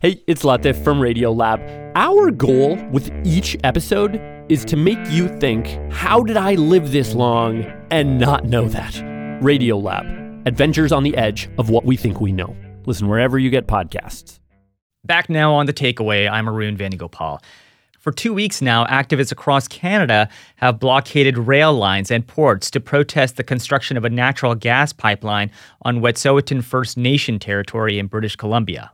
Hey, it's Latif from Radiolab. Our goal with each episode is to make you think, how did I live this long and not know that? Radiolab, adventures on the edge of what we think we know. Listen wherever you get podcasts. Back now on The Takeaway, I'm Arun Venugopal. For 2 weeks now, activists across Canada have blockaded rail lines and ports to protest the construction of a natural gas pipeline on Wet'suwet'en First Nation territory in British Columbia.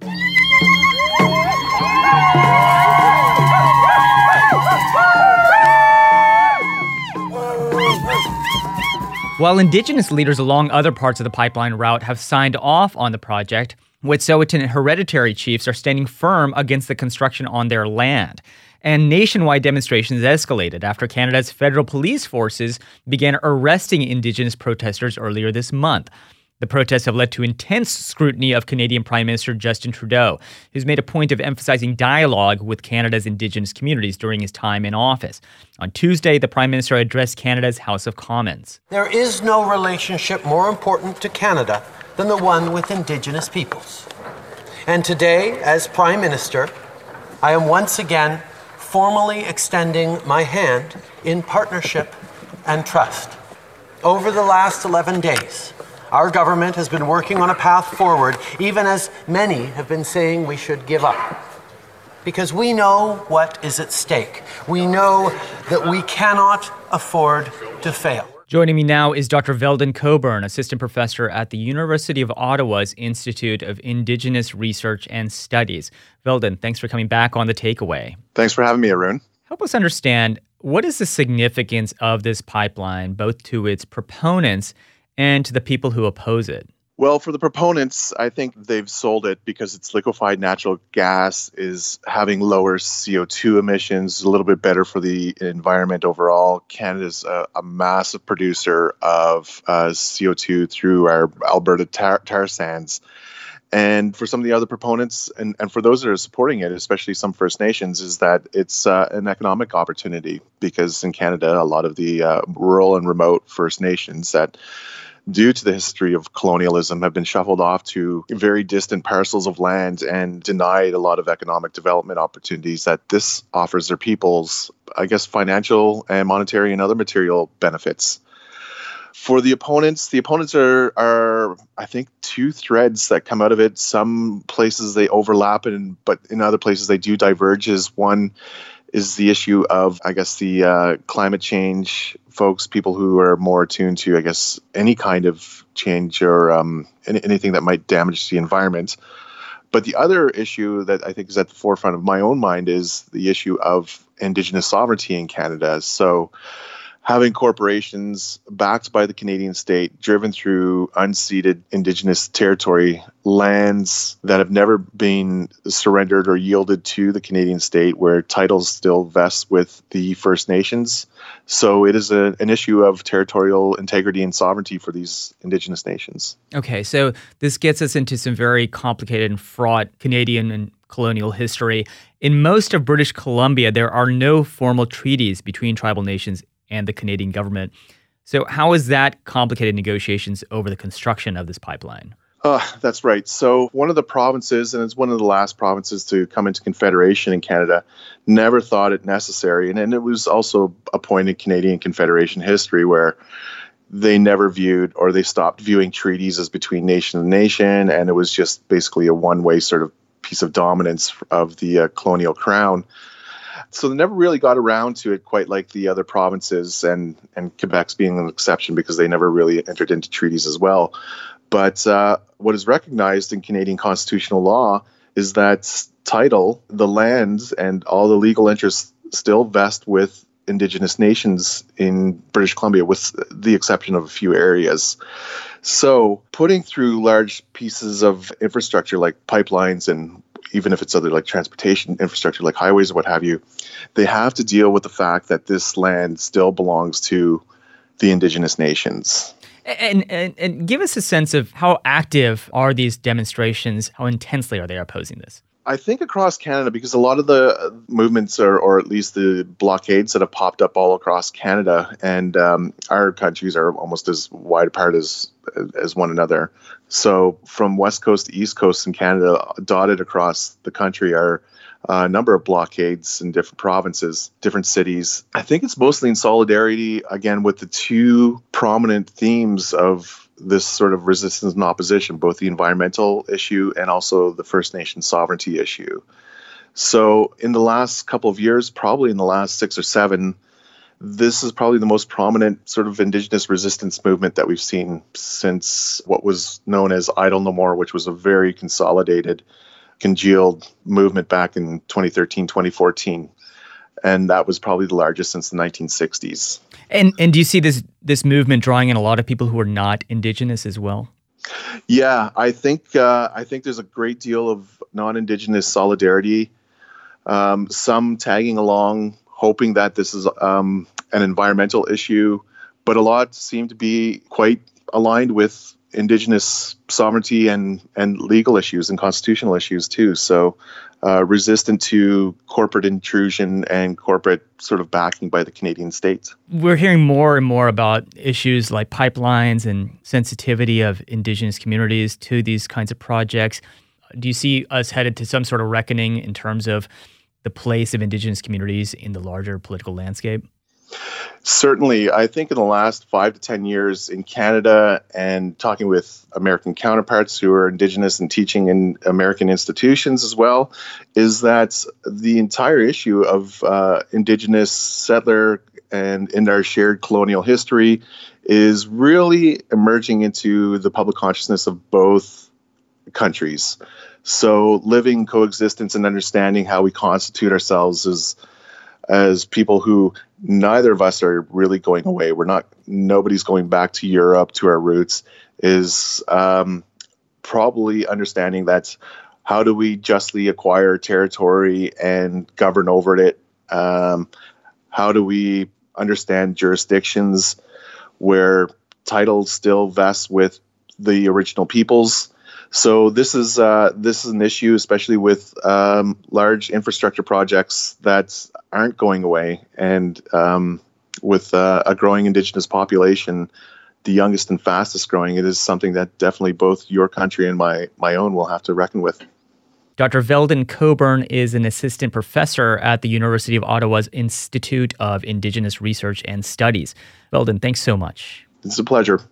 While Indigenous leaders along other parts of the pipeline route have signed off on the project, Wet'suwet'en hereditary chiefs are standing firm against the construction on their land. And nationwide demonstrations escalated after Canada's federal police forces began arresting Indigenous protesters earlier this month. The protests have led to intense scrutiny of Canadian Prime Minister Justin Trudeau, who's made a point of emphasizing dialogue with Canada's Indigenous communities during his time in office. On Tuesday, the Prime Minister addressed Canada's House of Commons. There is no relationship more important to Canada than the one with Indigenous peoples. And today, as Prime Minister, I am once again formally extending my hand in partnership and trust. Over the last 11 days, our government has been working on a path forward, even as many have been saying we should give up. Because we know what is at stake. We know that we cannot afford to fail. Joining me now is Dr. Veldon Coburn, assistant professor at the University of Ottawa's Institute of Indigenous Research and Studies. Veldon, thanks for coming back on The Takeaway. Thanks for having me, Arun. Help us understand, what is the significance of this pipeline, both to its proponents and to the people who oppose it? Well, for the proponents, I think they've sold it because it's liquefied natural gas is having lower CO2 emissions, a little bit better for the environment overall. Canada's a massive producer of CO2 through our Alberta tar sands. And for some of the other proponents, and for those that are supporting it, especially some First Nations, is that it's an economic opportunity because in Canada, a lot of the rural and remote First Nations that, due to the history of colonialism, have been shuffled off to very distant parcels of land and denied a lot of economic development opportunities that this offers their peoples, I guess, financial and monetary and other material benefits. For the opponents are, I think, two threads that come out of it. Some places they overlap, but in other places they do diverge. One is the issue of, I guess, the climate change folks, people who are more attuned to, I guess, any kind of change or anything that might damage the environment. But the other issue that I think is at the forefront of my own mind is the issue of Indigenous sovereignty in Canada. So having corporations backed by the Canadian state, driven through unceded Indigenous territory, lands that have never been surrendered or yielded to the Canadian state, where titles still vest with the First Nations. So it is an issue of territorial integrity and sovereignty for these Indigenous nations. Okay, so this gets us into some very complicated and fraught Canadian and colonial history. In most of British Columbia, there are no formal treaties between tribal nations and the Canadian government. So how is that complicated negotiations over the construction of this pipeline? That's right. So one of the provinces, and it's one of the last provinces to come into Confederation in Canada, never thought it necessary. And it was also a point in Canadian Confederation history where they never viewed, or they stopped viewing, treaties as between nation and nation. And it was just basically a one-way sort of piece of dominance of the colonial crown. So they never really got around to it quite like the other provinces, and Quebec's being an exception because they never really entered into treaties as well. But what is recognized in Canadian constitutional law is that title, the lands, and all the legal interests still vest with Indigenous nations in British Columbia, with the exception of a few areas. So putting through large pieces of infrastructure like pipelines, and even if it's other like transportation infrastructure like highways or what have you, they have to deal with the fact that this land still belongs to the Indigenous nations. And give us a sense of how active are these demonstrations? How intensely are they opposing this? I think across Canada, because a lot of the movements or at least the blockades that have popped up all across Canada, and our countries are almost as wide apart as one another. So from west coast to east coast in Canada, dotted across the country are a number of blockades in different provinces, different cities. I think it's mostly in solidarity, again, with the two prominent themes of this sort of resistance and opposition, both the environmental issue and also the First Nation sovereignty issue. So in the last couple of years, probably in the last 6 or 7, this is probably the most prominent sort of Indigenous resistance movement that we've seen since what was known as Idle No More, which was a very consolidated, congealed movement back in 2013, 2014. And that was probably the largest since the 1960s. And do you see this movement drawing in a lot of people who are not Indigenous as well? Yeah, I think there's a great deal of non-Indigenous solidarity. Some tagging along, hoping that this is an environmental issue, but a lot seem to be quite aligned with Indigenous sovereignty and legal issues and constitutional issues too. So resistant to corporate intrusion and corporate sort of backing by the Canadian state. We're hearing more and more about issues like pipelines and sensitivity of Indigenous communities to these kinds of projects. Do you see us headed to some sort of reckoning in terms of the place of Indigenous communities in the larger political landscape? Certainly. I think in the last 5 to 10 years in Canada, and talking with American counterparts who are Indigenous and teaching in American institutions as well, is that the entire issue of Indigenous settler and in our shared colonial history is really emerging into the public consciousness of both countries. So living coexistence and understanding how we constitute ourselves as people who neither of us are really going away. Nobody's going back to Europe, to our roots, is probably understanding that how do we justly acquire territory and govern over it? How do we understand jurisdictions where title still vests with the original peoples? So this is an issue, especially with large infrastructure projects that aren't going away, and with a growing Indigenous population, the youngest and fastest growing. It is something that definitely both your country and my own will have to reckon with. Dr. Veldon Coburn is an assistant professor at the University of Ottawa's Institute of Indigenous Research and Studies. Veldon, thanks so much. It's a pleasure.